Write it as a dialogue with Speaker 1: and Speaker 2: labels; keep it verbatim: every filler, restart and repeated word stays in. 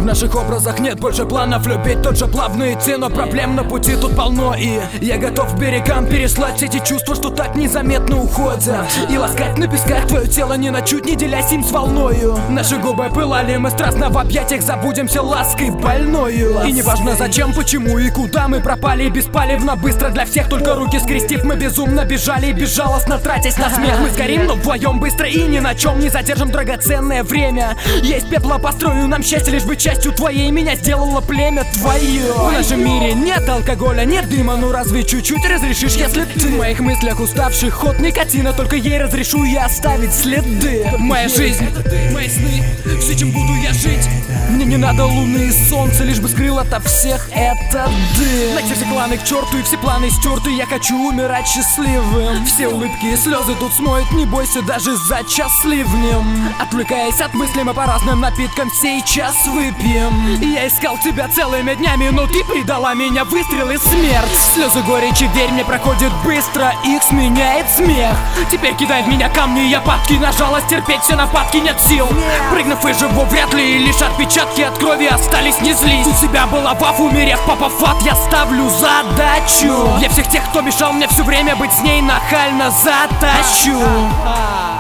Speaker 1: наших образах нет больше планов. Любить тот же плавно идти, но проблем на пути тут полно. И я готов к берегам переслать эти чувства, что так незаметно уходят, и ласкать на песках твое тело, ни на чуть не делясь им с волною. Наши губы пылали, мы страстно в объятиях забудемся лаской больною. И неважно зачем, почему и куда мы пропали, беспалевно, быстро для всех, только руки скрестив, мы безумно бежали и безжалостно тратясь на смех. Мы сгорим, но вдвоем быстро и ни на чем не задержим драгоценное время. Есть пепла, построю нам счастье, лишь бы частью твоей меня сделало племя твое. В нашем мире нет алкоголя, нет дыма, ну разве чуть-чуть разрешишь, если ты в моих мыслях уставший ход никотина, только ей разрешу я оставить следы. Моя жизнь, мои сны, все, чем буду я жить. Мне не надо луны и солнца, лишь бы скрыл ото всех этот дым. Нахер все кланы к черту и все планы стерты, я хочу умирать счастливым. Все улыбки и слезы тут смоют, не бойся даже за час ливнем. Отвлекаясь от мыслей, мы по разным напиткам сейчас выпьем. Я искал тебя целыми днями, но ты предала меня, выстрел и смерть. Слезы горечи, верь мне, проходит быстро, их сменяет смех. Теперь кидай в меня камни, я падки на жалость, терпеть все нападки нет сил. Прыгнув и живу вряд ли, и лишь отпечатки от крови остались, не злись. У себя была ваф, умерев, попав в ад, я ставлю задачу. Я всех тех, кто мешал мне все время быть с ней, нахально затащу.